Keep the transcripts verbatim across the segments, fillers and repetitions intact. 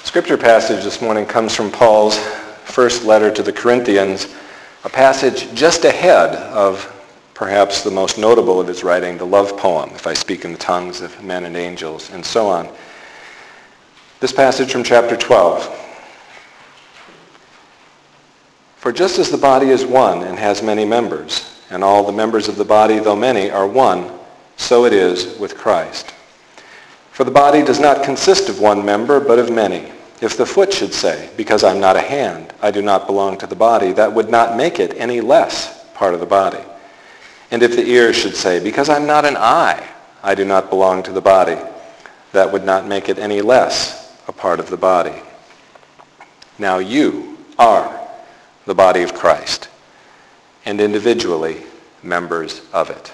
Scripture passage this morning comes from Paul's first letter to the Corinthians, a passage just ahead of perhaps the most notable of his writing, the love poem, If I Speak in the Tongues of Men and Angels, and so on. This passage from chapter twelve. For just as the body is one and has many members, and all the members of the body, though many, are one, so it is with Christ. For the body does not consist of one member, but of many. If the foot should say, because I'm not a hand, I do not belong to the body, that would not make it any less part of the body. And if the ear should say, because I'm not an eye, I do not belong to the body, that would not make it any less a part of the body. Now you are the body of Christ, and individually members of it.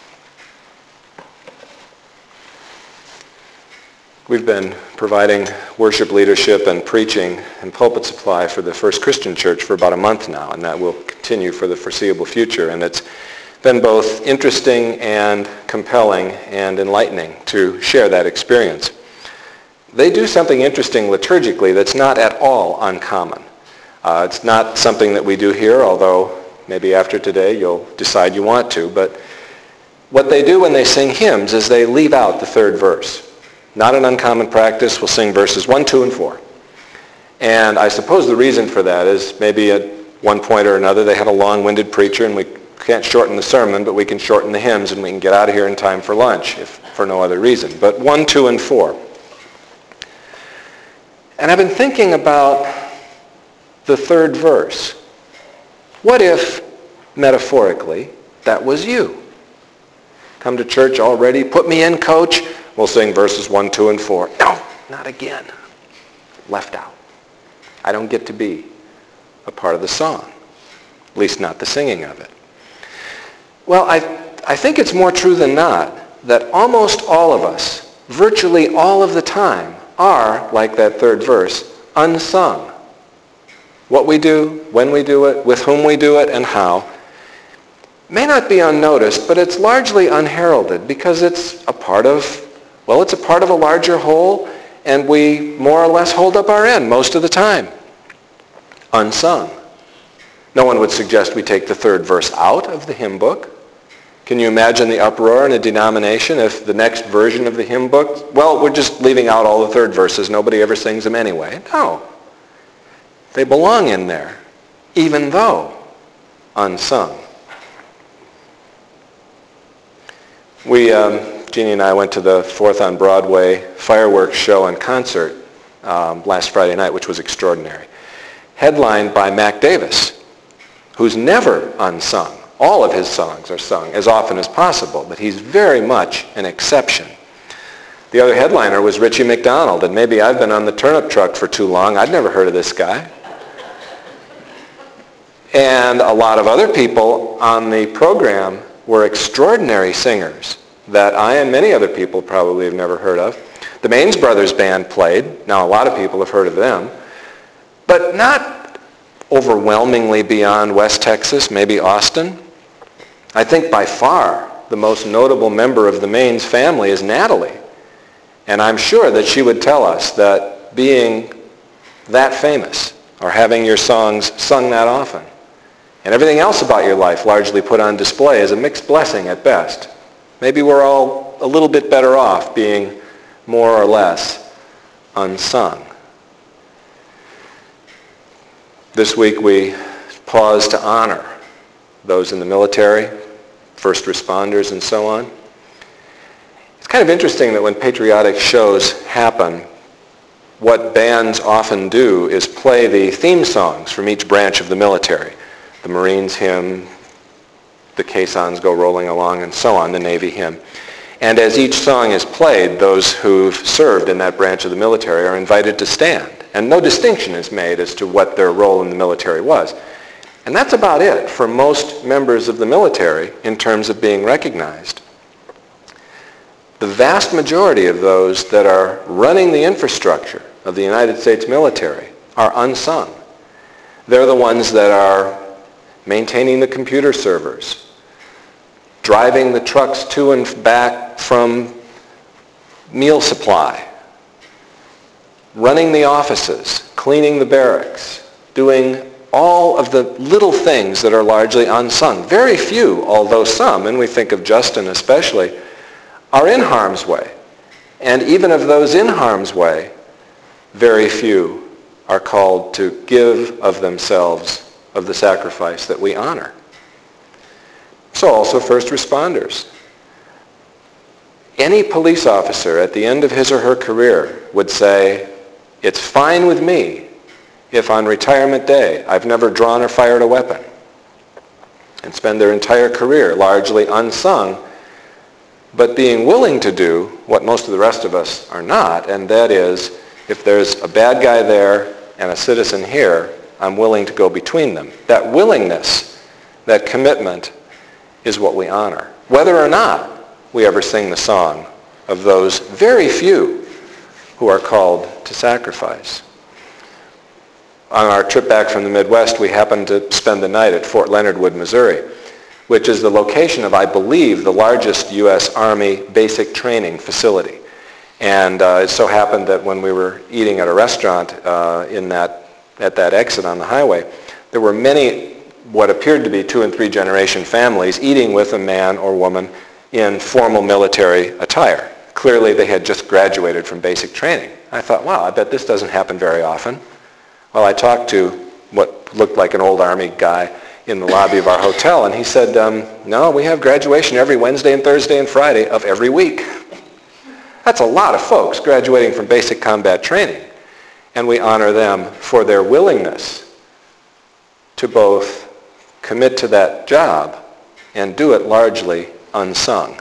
We've been providing worship leadership and preaching and pulpit supply for the First Christian Church for about a month now, and that will continue for the foreseeable future. And it's been both interesting and compelling and enlightening to share that experience. They do something interesting liturgically that's not at all uncommon. Uh, it's not something that we do here, although maybe after today you'll decide you want to. But what they do when they sing hymns is they leave out the third verse. Not an uncommon practice. We'll sing verses one, two, and four. And I suppose the reason for that is maybe at one point or another they had a long-winded preacher and we can't shorten the sermon, but we can shorten the hymns and we can get out of here in time for lunch, if for no other reason. But one, two, and four. And I've been thinking about the third verse. What if, metaphorically, that was you? Come to church already, put me in, coach. We'll sing verses one, two, and four. No, not again. Left out. I don't get to be a part of the song, at least not the singing of it. Well, I, I think it's more true than not that almost all of us, virtually all of the time, are, like that third verse, unsung. What we do, when we do it, with whom we do it, and how, may not be unnoticed, but it's largely unheralded because it's a part of Well, it's a part of a larger whole, and we more or less hold up our end most of the time. Unsung. No one would suggest we take the third verse out of the hymn book. Can you imagine the uproar in a denomination if the next version of the hymn book, well, we're just leaving out all the third verses. Nobody ever sings them anyway. No. They belong in there, even though unsung. We... Um, Jeannie and I went to the Fourth on Broadway fireworks show and concert um, last Friday night, which was extraordinary. Headlined by Mac Davis, who's never unsung. All of his songs are sung as often as possible, but he's very much an exception. The other headliner was Richie McDonald, and maybe I've been on the turnip truck for too long. I'd never heard of this guy. And a lot of other people on the program were extraordinary singers that I and many other people probably have never heard of. The Maines Brothers Band played. Now, a lot of people have heard of them, but not overwhelmingly beyond West Texas, maybe Austin. I think by far the most notable member of the Maines family is Natalie, and I'm sure that she would tell us that being that famous or having your songs sung that often and everything else about your life largely put on display is a mixed blessing at best. Maybe we're all a little bit better off being more or less unsung. This week we pause to honor those in the military, first responders, and so on. It's kind of interesting that when patriotic shows happen, what bands often do is play the theme songs from each branch of the military. The Marines hymn, the caissons go rolling along, and so on, the Navy hymn. And as each song is played, those who've served in that branch of the military are invited to stand. And no distinction is made as to what their role in the military was. And that's about it for most members of the military in terms of being recognized. The vast majority of those that are running the infrastructure of the United States military are unsung. They're the ones that are maintaining the computer servers, driving the trucks to and back from meal supply, running the offices, cleaning the barracks, doing all of the little things that are largely unsung. Very few, although some, and we think of Justin especially, are in harm's way. And even of those in harm's way, very few are called to give of themselves, of the sacrifice that we honor. So also first responders. Any police officer at the end of his or her career would say, it's fine with me if on retirement day I've never drawn or fired a weapon, and spend their entire career largely unsung, but being willing to do what most of the rest of us are not, and that is, if there's a bad guy there and a citizen here, I'm willing to go between them. That willingness, that commitment, is what we honor, whether or not we ever sing the song of those very few who are called to sacrifice. On our trip back from the Midwest, we happened to spend the night at Fort Leonard Wood, Missouri, which is the location of, I believe, the largest U S Army basic training facility. And uh, it so happened that when we were eating at a restaurant uh, in that, at that exit on the highway, there were many what appeared to be two and three generation families eating with a man or woman in formal military attire. Clearly they had just graduated from basic training. I thought, wow, I bet this doesn't happen very often. Well, I talked to what looked like an old Army guy in the lobby of our hotel, and he said, um, no, we have graduation every Wednesday and Thursday and Friday of every week. That's a lot of folks graduating from basic combat training, and we honor them for their willingness to both commit to that job and do it largely unsung.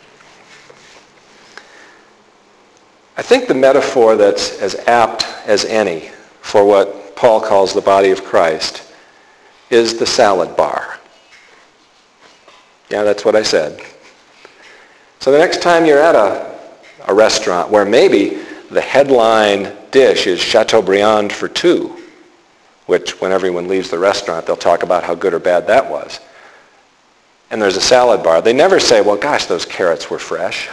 I think the metaphor that's as apt as any for what Paul calls the body of Christ is the salad bar. Yeah, that's what I said. So the next time you're at a, a restaurant where maybe the headline dish is Chateaubriand for two, which when everyone leaves the restaurant, they'll talk about how good or bad that was. And there's a salad bar. They never say, well, gosh, those carrots were fresh.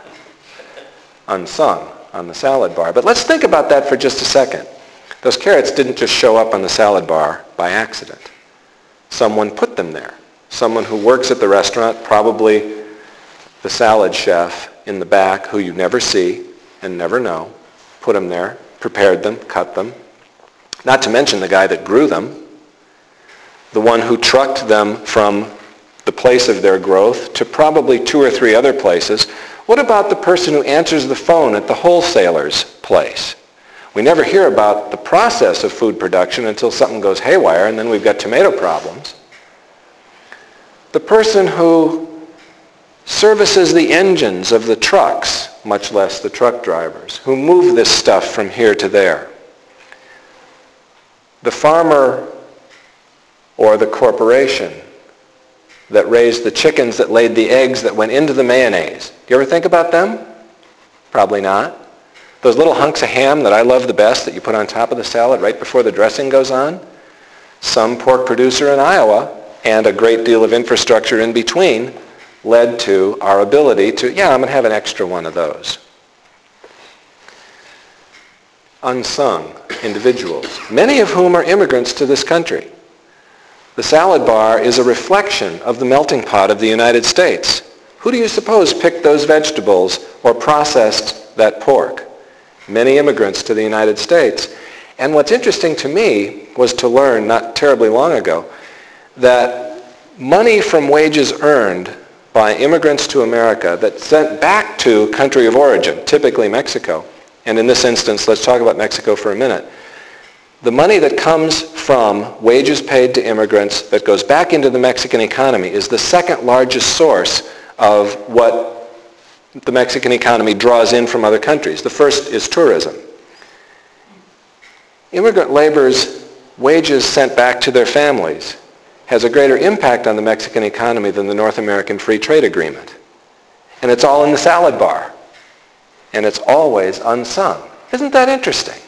Unsung on the salad bar. But let's think about that for just a second. Those carrots didn't just show up on the salad bar by accident. Someone put them there. Someone who works at the restaurant, probably the salad chef in the back who you never see and never know, put them there, prepared them, cut them. Not to mention the guy that grew them, the one who trucked them from the place of their growth to probably two or three other places. What about the person who answers the phone at the wholesaler's place? We never hear about the process of food production until something goes haywire, and then we've got tomato problems. The person who services the engines of the trucks, much less the truck drivers, who move this stuff from here to there. The farmer or the corporation that raised the chickens that laid the eggs that went into the mayonnaise. Do you ever think about them? Probably not. Those little hunks of ham that I love the best that you put on top of the salad right before the dressing goes on. Some pork producer in Iowa and a great deal of infrastructure in between led to our ability to, yeah, I'm going to have an extra one of those. Unsung individuals, many of whom are immigrants to this country. The salad bar is a reflection of the melting pot of the United States. Who do you suppose picked those vegetables or processed that pork? Many immigrants to the United States. And what's interesting to me was to learn not terribly long ago that money from wages earned by immigrants to America that's sent back to country of origin, typically Mexico, and in this instance, let's talk about Mexico for a minute. The money that comes from wages paid to immigrants that goes back into the Mexican economy is the second largest source of what the Mexican economy draws in from other countries. The first is tourism. Immigrant labor's wages sent back to their families has a greater impact on the Mexican economy than the North American Free Trade Agreement. And it's all in the salad bar. And it's always unsung. Isn't that interesting?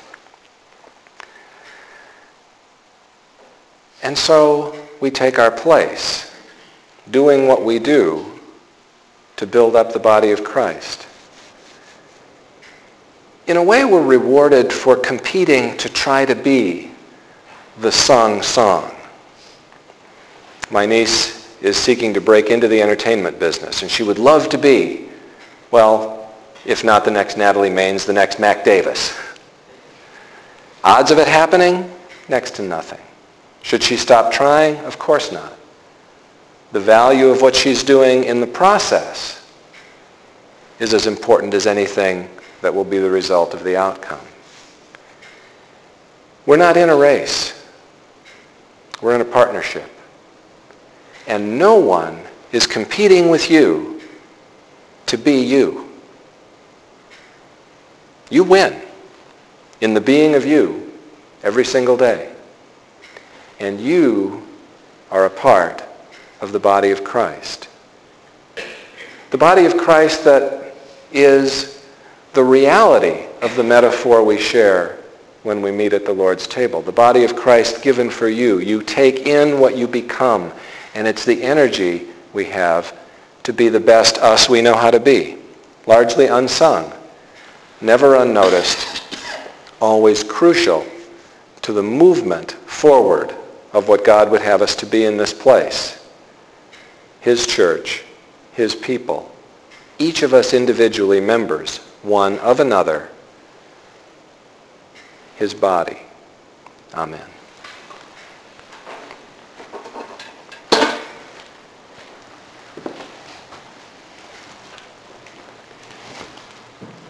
And so we take our place, doing what we do to build up the body of Christ. in a way, we're rewarded for competing to try to be the sung song. My niece is seeking to break into the entertainment business, and she would love to be, well, if not the next Natalie Maines, the next Mac Davis. Odds of it happening? Next to nothing. Should she stop trying? Of course not. The value of what she's doing in the process is as important as anything that will be the result of the outcome. We're not in a race. We're in a partnership. And no one is competing with you to be you. You win in the being of you every single day. And you are a part of the body of Christ. The body of Christ that is the reality of the metaphor we share when we meet at the Lord's table. The body of Christ given for you. You take in what you become, and it's the energy we have to be the best us we know how to be. Largely unsung, never unnoticed, always crucial to the movement forward of what God would have us to be in this place. His church, his people, each of us individually members, one of another, his body. Amen.